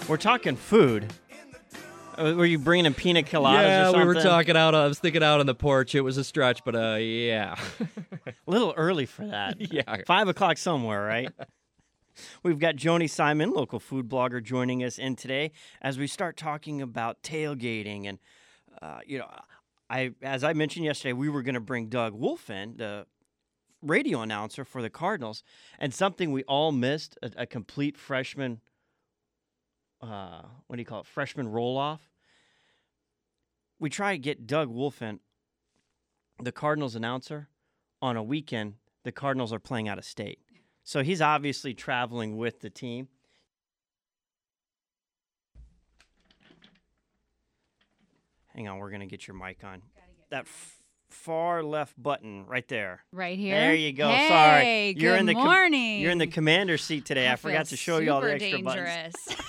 We're talking food. Were you bringing in pina coladas or Yeah, something? we were talking out. I was thinking out on the porch. It was a stretch, but yeah. A little early for that. Yeah. 5 o'clock somewhere, right? We've got Joni Simon, local food blogger, joining us in today as we start talking about tailgating. And, as I mentioned yesterday, we were going to bring Doug Wolf in, the radio announcer for the Cardinals, and something we all missed, a complete freshman, freshman roll-off. We try to get Doug Wolf in, the Cardinals announcer, on a weekend the Cardinals are playing out of state. So he's obviously traveling with the team. Hang on, we're going to get your mic on. That far left button right there. Right here? There you go. Hey, Sorry. good morning. You're in the commander's seat today. I forgot to show you all the extra dangerous. buttons.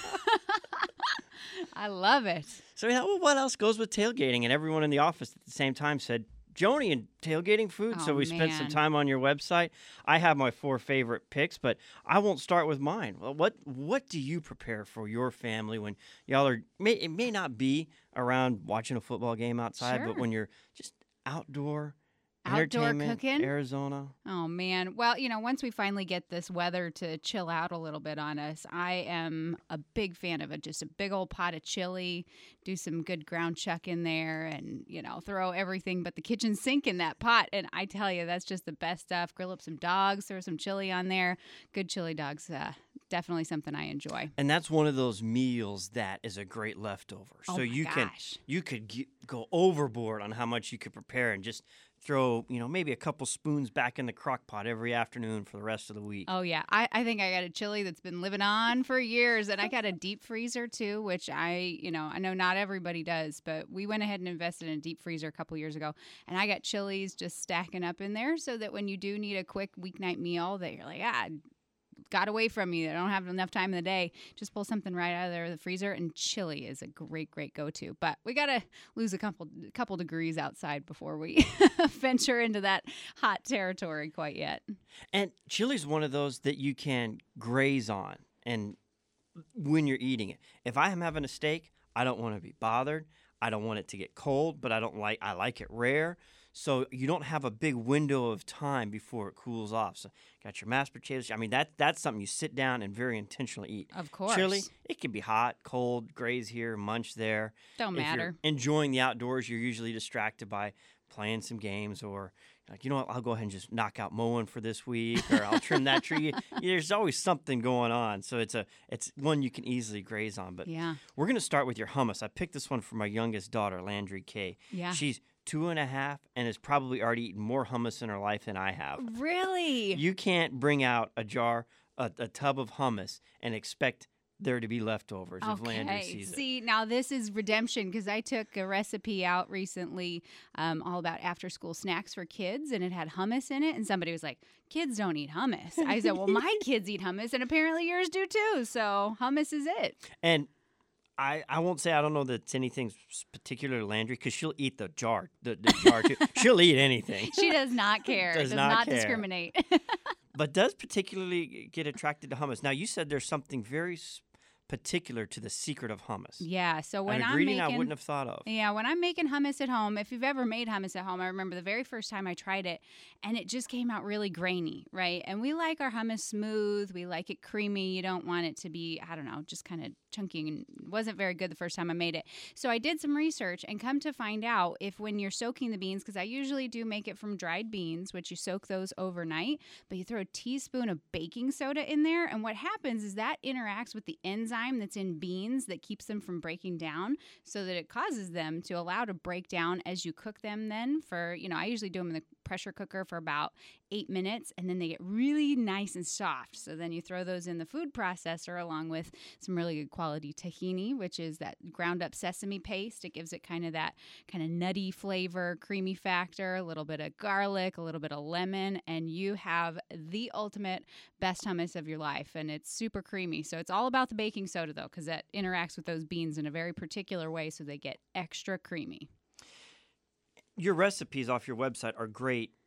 I love it. So we thought, well, what else goes with tailgating? And everyone in the office at the same time said, Joni and tailgating food. Oh, So we spent some man. time on your website. I have my 4 favorite picks, but I won't start with mine. Well, what do you prepare for your family when y'all are? It may not be around watching a football game outside, but Sure. when you're just outdoor Outdoor entertainment, cooking? Arizona. Oh, man. Well, once we finally get this weather to chill out a little bit on us, I am a big fan of it. Just a big old pot of chili, do some good ground chuck in there, and, throw everything but the kitchen sink in that pot. And I tell you, that's just the best stuff. Grill up some dogs, throw some chili on there. Good chili dogs, definitely something I enjoy. And that's one of those meals that is a great leftover. Oh, so my you gosh. could go overboard on how much you could prepare and just throw, maybe a couple spoons back in the crock pot every afternoon for the rest of the week. Oh, yeah. I think I got a chili that's been living on for years, and I got a deep freezer, too, which I know not everybody does, but we went ahead and invested in a deep freezer a couple years ago, and I got chilies just stacking up in there so that when you do need a quick weeknight meal that you're like, got away from me, I don't have enough time in the day, just pull something right out of the freezer, and chili is a great go-to. But we got to lose a couple degrees outside before we venture into that hot territory quite yet. And chili's one of those that you can graze on and when you're eating it. If I am having a steak, I don't want to be bothered. I don't want it to get cold, but I like it rare. So you don't have a big window of time before it cools off. So got your mashed potatoes. I mean, that's something you sit down and very intentionally eat. Of course. Chili, it can be hot, cold, graze here, munch there. Don't If matter. you're enjoying the outdoors, you're usually distracted by playing some games or like, you know what, I'll go ahead and just knock out mowing for this week, or I'll trim that tree. There's always something going on. So it's one you can easily graze on. But Yeah. we're going to start with your hummus. I picked this one for my youngest daughter, Landry Kay. Yeah. She's 2.5 and has probably already eaten more hummus in her life than I have. Really? You can't bring out a tub of hummus and expect there to be leftovers if Landry sees it. See, now this is redemption because I took a recipe out recently all about after-school snacks for kids, and it had hummus in it, and somebody was like, kids don't eat hummus. I said, well, my kids eat hummus, and apparently yours do too, so hummus is it. And I won't say I don't know that it's anything particular to Landry because she'll eat the jar too. She'll eat anything. She does not care. Does does not not care. discriminate. But does particularly get attracted to hummus. Now, you said there's something very particular to the secret of hummus. Yeah, so when An I'm ingredient making... I wouldn't have thought of. Yeah, when I'm making hummus at home, if you've ever made hummus at home, I remember the very first time I tried it, and it just came out really grainy, right? And we like our hummus smooth. We like it creamy. You don't want it to be, I don't know, just kind of chunky, and it wasn't very good the first time I made it. So I did some research and come to find out if when you're soaking the beans, because I usually do make it from dried beans, which you soak those overnight, but you throw a teaspoon of baking soda in there, and what happens is that interacts with the enzyme that's in beans that keeps them from breaking down, so that it causes them to allow to break down as you cook them then for, I usually do them in the pressure cooker for about 8 minutes, and then they get really nice and soft. So then you throw those in the food processor along with some really good quality tahini, which is that ground up sesame paste. It gives it kind of that kind of nutty flavor, creamy factor, a little bit of garlic, a little bit of lemon, and you have the ultimate best hummus of your life, and it's super creamy. So it's all about the baking soda though, because that interacts with those beans in a very particular way so they get extra creamy. Your recipes off your website are great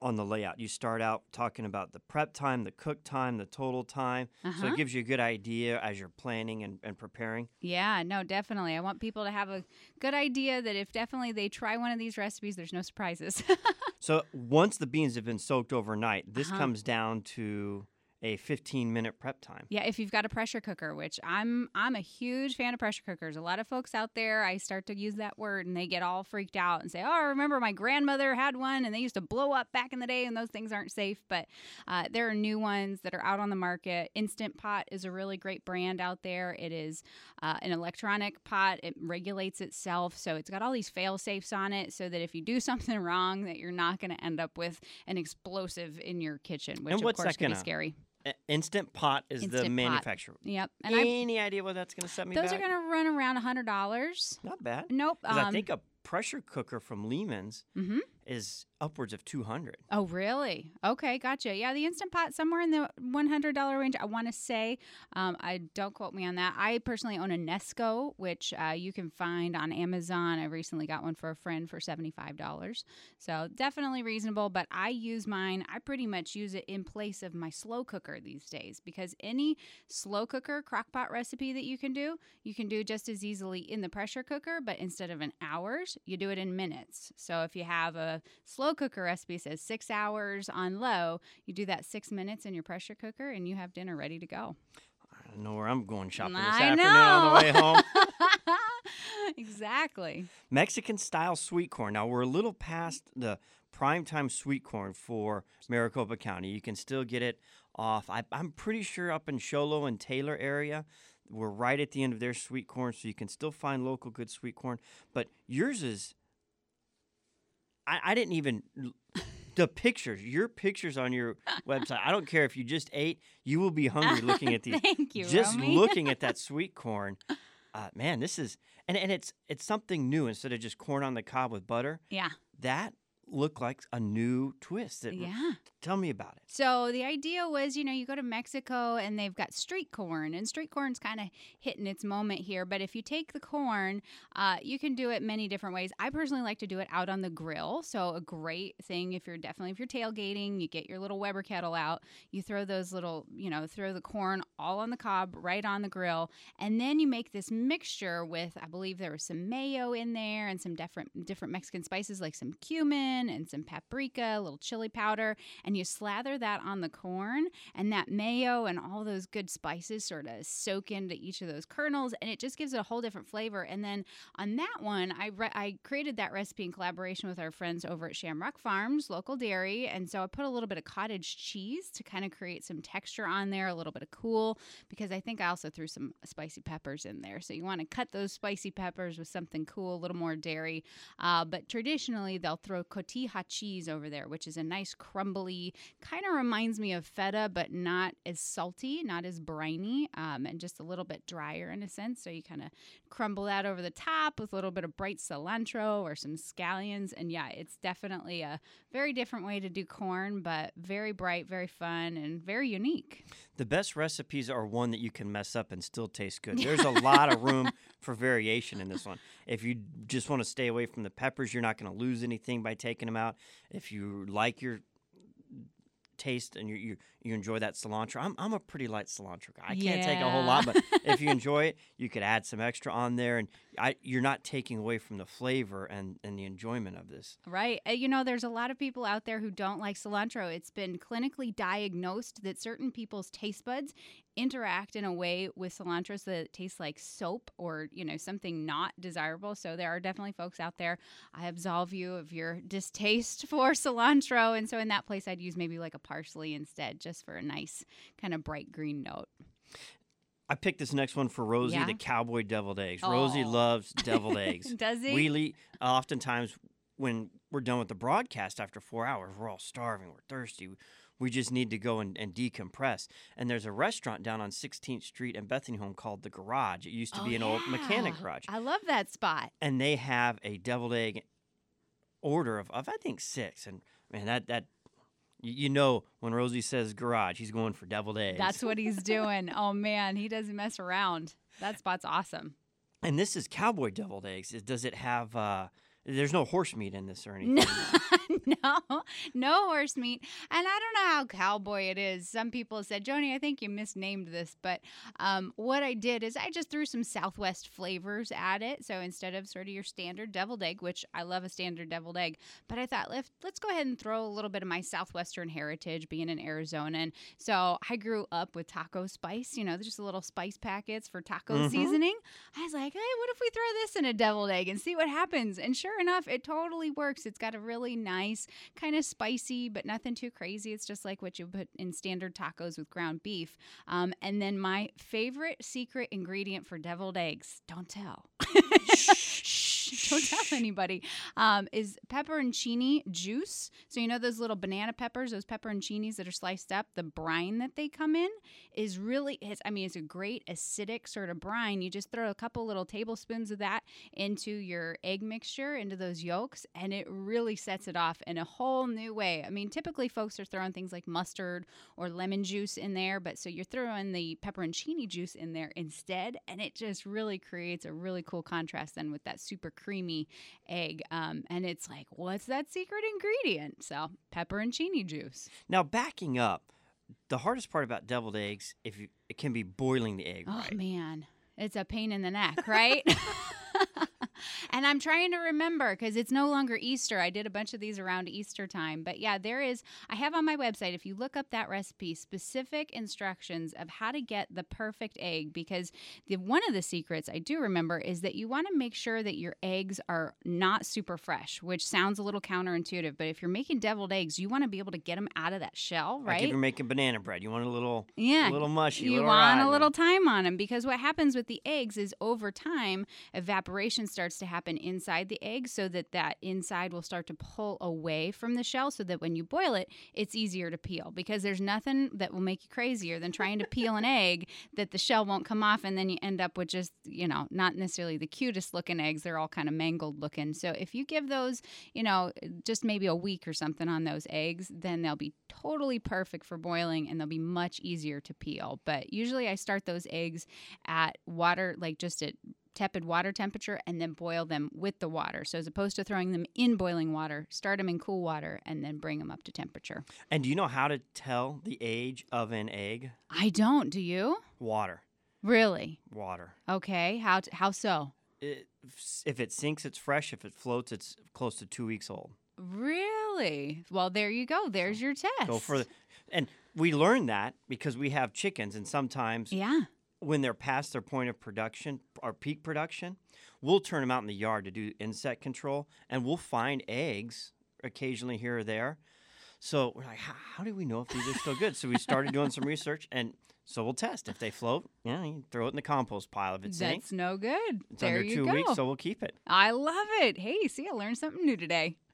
on the layout. You start out talking about the prep time, the cook time, the total time. So Uh-huh. it gives you a good idea as you're planning and preparing. Yeah, no, definitely. I want people to have a good idea that if definitely they try one of these recipes, there's no surprises. So once the beans have been soaked overnight, this Uh-huh. comes down to a 15-minute prep time. Yeah, if you've got a pressure cooker, which I'm a huge fan of pressure cookers. A lot of folks out there, I start to use that word and they get all freaked out and say, "Oh, I remember my grandmother had one and they used to blow up back in the day and those things aren't safe." But there are new ones that are out on the market. Instant Pot is a really great brand out there. It is an electronic pot. It regulates itself, so it's got all these fail safes on it, so that if you do something wrong, that you're not going to end up with an explosive in your kitchen, which And of what's course that can be gonna- scary. Instant Pot is Instant the Pot. manufacturer. Yep, and Any idea what that's going to set me those back? are going to run around $100. Not bad. Nope. Because I think a pressure cooker from Lehman's Mhm. is upwards of $200. Oh, really? Okay, gotcha. Yeah, the Instant Pot somewhere in the $100 range. I want to say. I don't quote me on that. I personally own a Nesco, which you can find on Amazon. I recently got one for a friend for $75, so definitely reasonable. But I use mine. I pretty much use it in place of my slow cooker these days, because any slow cooker crockpot recipe that you can do just as easily in the pressure cooker, but instead of in hours, you do it in minutes. So if you have a slow cooker recipe says 6 hours on low, you do that 6 minutes in your pressure cooker and you have dinner ready to go. I don't know where I'm going shopping this I afternoon on the way home. Exactly. Mexican style sweet corn. Now we're a little past the primetime sweet corn for Maricopa County. You can still get it off. I'm pretty sure up in Sholo and Taylor area, we're right at the end of their sweet corn, so you can still find local good sweet corn. But yours is, I didn't even, the pictures, your pictures on your website, I don't care if you just ate, you will be hungry looking at these. Thank you, Just Romy. looking at that sweet corn. Man, this is, and it's something new instead of just corn on the cob with butter. Yeah. That looked like a new twist. Yeah. Tell me about it. So the idea was, you go to Mexico and they've got street corn, and street corn's kind of hitting its moment here. But if you take the corn, you can do it many different ways. I personally like to do it out on the grill. So a great thing if you're tailgating, you get your little Weber kettle out, you throw those little, throw the corn all on the cob, right on the grill, and then you make this mixture with, I believe there was some mayo in there and some different Mexican spices like some cumin and some paprika, a little chili powder, and you slather that on the corn, and that mayo and all those good spices sort of soak into each of those kernels, and it just gives it a whole different flavor. And then on that one, I created that recipe in collaboration with our friends over at Shamrock Farms, local dairy, and so I put a little bit of cottage cheese to kind of create some texture on there, a little bit of cool, because I think I also threw some spicy peppers in there. So you want to cut those spicy peppers with something cool, a little more dairy. But traditionally, they'll throw cotija cheese over there, which is a nice crumbly, kind of reminds me of feta, but not as salty, not as briny, and just a little bit drier in a sense. So you kind of crumble that over the top with a little bit of bright cilantro or some scallions. And yeah, it's definitely a very different way to do corn, but very bright, very fun, and very unique. The best recipes are one that you can mess up and still taste good. There's a lot of room for variation in this one. If you just want to stay away from the peppers, you're not going to lose anything by taking them out. If you like your taste and you enjoy that cilantro, I'm a pretty light cilantro guy. I can't take a whole lot, but if you enjoy it, you could add some extra on there, and you're not taking away from the flavor and the enjoyment of this. Right. There's a lot of people out there who don't like cilantro. It's been clinically diagnosed that certain people's taste buds interact in a way with cilantro so that it tastes like soap or, something not desirable. So there are definitely folks out there. I absolve you of your distaste for cilantro. And so in that place, I'd use maybe like a parsley instead, just for a nice kind of bright green note. I picked this next one for Rosie, Yeah? the cowboy deviled eggs. Oh. Rosie loves deviled eggs. Does he? We oftentimes when we're done with the broadcast after 4 hours, we're all starving, we're thirsty. We just need to go and decompress. And there's a restaurant down on 16th Street in Bethany Home called The Garage. It used to be an old mechanic garage. I love that spot. And they have a deviled egg order of I think 6. And man, that when Rosie says garage, he's going for deviled eggs. That's what he's doing. Oh, man, he doesn't mess around. That spot's awesome. And this is cowboy deviled eggs. Does it have there's no horse meat in this or anything? No horse meat. And I don't know how cowboy it is. Some people said, Joni, I think you misnamed this. But what I did is I just threw some Southwest flavors at it. So instead of sort of your standard deviled egg, which I love a standard deviled egg, but I thought, let's go ahead and throw a little bit of my Southwestern heritage being in Arizona. And so I grew up with taco spice, just little spice packets for taco seasoning. I was like, hey, what if we throw this in a deviled egg and see what happens? And sure enough, it totally works. It's got a really nice, kind of spicy, but nothing too crazy. It's just like what you put in standard tacos with ground beef. And then my favorite secret ingredient for deviled eggs, don't tell. Shh, don't tell anybody, is pepperoncini juice. So those little banana peppers, those pepperoncinis that are sliced up, the brine that they come in is really, it's a great acidic sort of brine. You just throw a couple little tablespoons of that into your egg mixture, into those yolks, and it really sets it off in a whole new way. Typically folks are throwing things like mustard or lemon juice in there, but so you're throwing the pepperoncini juice in there instead, and it just really creates a really cool contrast then with that super creamy egg. And it's like, what's that secret ingredient? So pepperoncini juice. Now, backing up, the hardest part about deviled eggs, it can be boiling the egg, right? Oh, man. It's a pain in the neck, right? And I'm trying to remember because it's no longer Easter. I did a bunch of these around Easter time. But yeah, I have on my website, if you look up that recipe, specific instructions of how to get the perfect egg. Because one of the secrets I do remember is that you want to make sure that your eggs are not super fresh, which sounds a little counterintuitive. But if you're making deviled eggs, you want to be able to get them out of that shell, right? Like if you're making banana bread, you want a little mushy. You want a little time on them because what happens with the eggs is over time, evaporation starts to happen inside the egg so that inside will start to pull away from the shell so that when you boil it, it's easier to peel because there's nothing that will make you crazier than trying to peel an egg that the shell won't come off and then you end up with just, not necessarily the cutest looking eggs. They're all kind of mangled looking. So if you give those, just maybe a week or something on those eggs, then they'll be totally perfect for boiling and they'll be much easier to peel. But usually I start those eggs at water, like just at tepid water temperature and then boil them with the water. So as opposed to throwing them in boiling water, start them in cool water and then bring them up to temperature. And do you know how to tell the age of an egg? I don't. Do you? Water. Really? Water. Okay. How so? If it sinks, it's fresh. If it floats, it's close to 2 weeks old. Really? Well, there you go. There's your test. Go for and we learned that because we have chickens and sometimes when they're past their point of production or peak production, we'll turn them out in the yard to do insect control, and we'll find eggs occasionally here or there. So we're like, how do we know if these are still good? So we started doing some research, and so we'll test. If they float, you throw it in the compost pile. If it sinks, that's no good. It's under 2 weeks, so we'll keep it. I love it. Hey, see, I learned something new today.